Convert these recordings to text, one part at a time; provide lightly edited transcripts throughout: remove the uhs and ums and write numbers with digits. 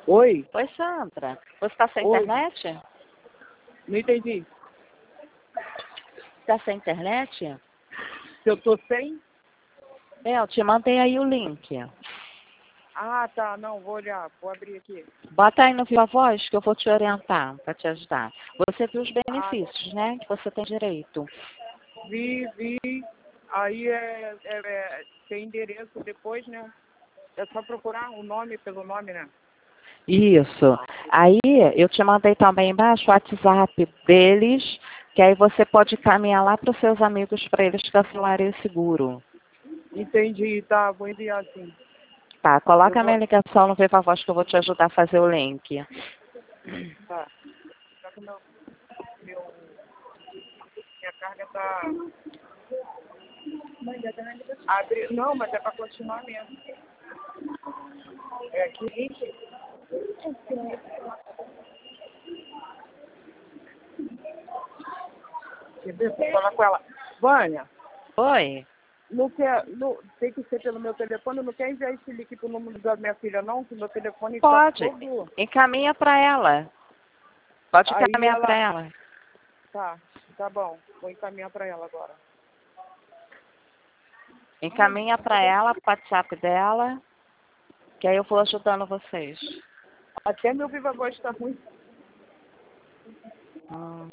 Oi? Oi, Sandra. Você está sem Oi. internet? Não entendi. Está sem internet? Se eu tô sem? Eu te mandei aí o link. Ah, tá. Não, vou olhar. Vou abrir aqui. Bota aí no Viva Voz que eu vou te orientar, para te ajudar. Você viu os Ah, benefícios, né? Que você tem direito. vi. Aí tem endereço depois, né? É só procurar o nome pelo nome, né? Isso. Aí eu te mandei também embaixo o WhatsApp deles, que aí você pode caminhar lá para os seus amigos para eles cancelarem o seguro. Entendi, tá. Vou enviar sim. Tá, Eu coloca a vou. minha ligação no Viva Voz que eu vou te ajudar a fazer o link. Tá. Só que minha carga tá. Abre. Não, mas é pra continuar mesmo. É aqui. Quer ver? Vou falar com ela. Vânia, Oi? tem que ser pelo meu telefone. Não quer enviar esse link pro número da minha filha, não? Que meu telefone tá Pode. todo. Encaminha para ela. Pode Aí encaminhar para ela. ela. Tá bom. Vou encaminhar pra ela agora. Encaminha para ela, o WhatsApp dela, que aí eu vou ajudando vocês. Até meu Viva Voz tá ruim. Hum.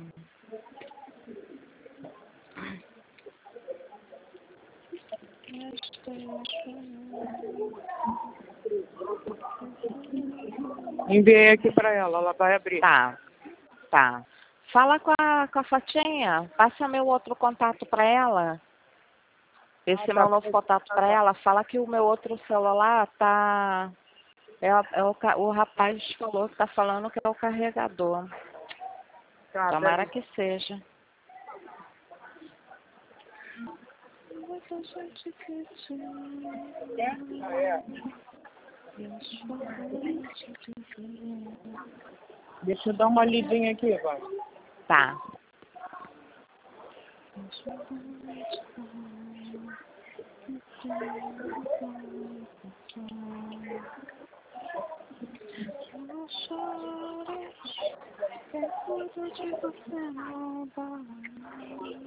Enviei aqui pra ela vai abrir. Tá, tá. Fala com a Fatinha. Passa meu outro contato para ela. Esse meu novo contato para ela. Fala que o meu outro celular tá. O rapaz falou que tá falando que é o carregador. Tá, Tomara peraí. que seja. Deixa eu dar uma lidinha aqui, vai. Tá. Não chores, quem cuida de você não vai.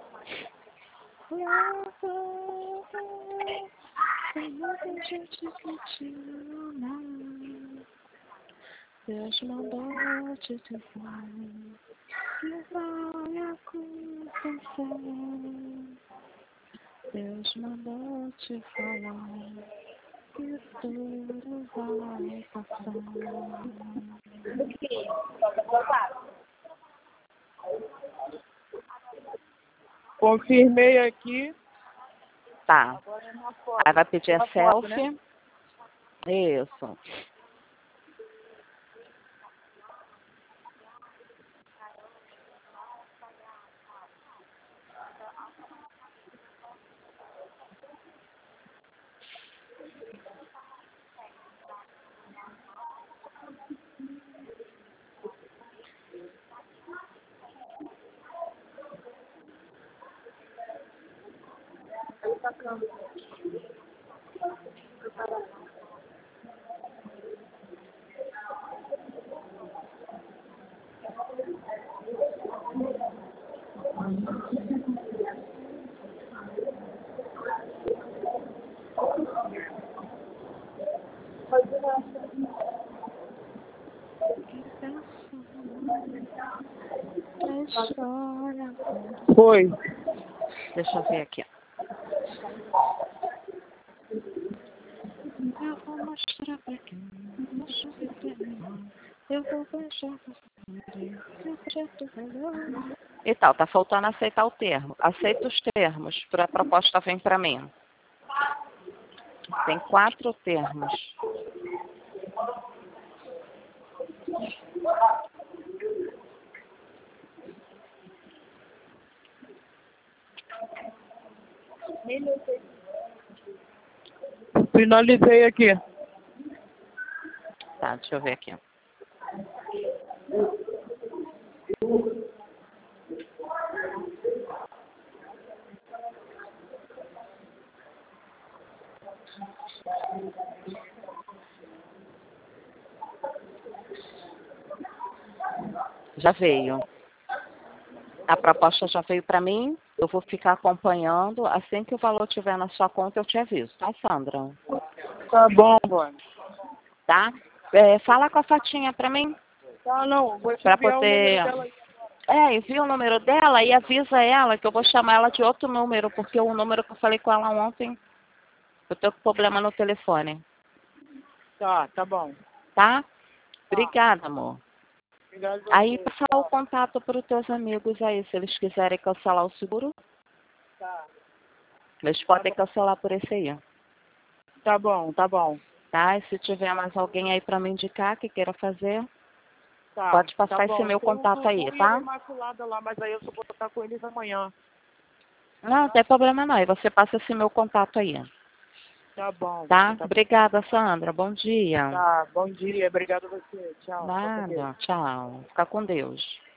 Tem muita gente que te ama. Deus mandou te dizer que vai acontecer. Deus mandou te falar que tudo vai passar. Confirmei aqui. Tá. Agora é uma foto. Aí vai pedir a Uma foto, selfie. né? Isso. Foi. Deixa eu ver aqui. Eu vou mostrar pra quem não chove terminar. Eu vou beijar você. E tal, tá faltando aceitar o termo. Aceita os termos, para a proposta vem para mim. Tem 4 termos. Finalizei aqui. Tá, deixa eu ver aqui. Já veio. A proposta já veio para mim. Eu vou ficar acompanhando. Assim que o valor estiver na sua conta, eu te aviso, tá, Sandra? Tá bom, Vânia. Tá? Fala com a Fatinha para mim. Tá, não, vou te Para enviar o número poder... dela. Envia o número dela e avisa ela que eu vou chamar ela de outro número, porque o número que eu falei com ela ontem, eu tô com problema no telefone. Tá bom. Tá? Obrigada, amor. Obrigado a Aí você. passar o contato para os teus amigos aí, se eles quiserem cancelar o seguro, Tá. eles podem cancelar por esse aí. Tá bom. Tá? E se tiver mais alguém aí para me indicar que queira fazer, Tá, pode tá passar bom. esse meu Tem o contato aí, Dudu e a tá? Imaculada lá, mas aí eu só vou estar com eles amanhã. Não tem problema não. Aí você passa esse meu contato aí. Tá bom. Tá? Tá, Obrigada, Sandra. Bom dia. tá, bom dia. Obrigado a você. Tchau. Fica com Deus. Nada. Tchau. Fica com Deus.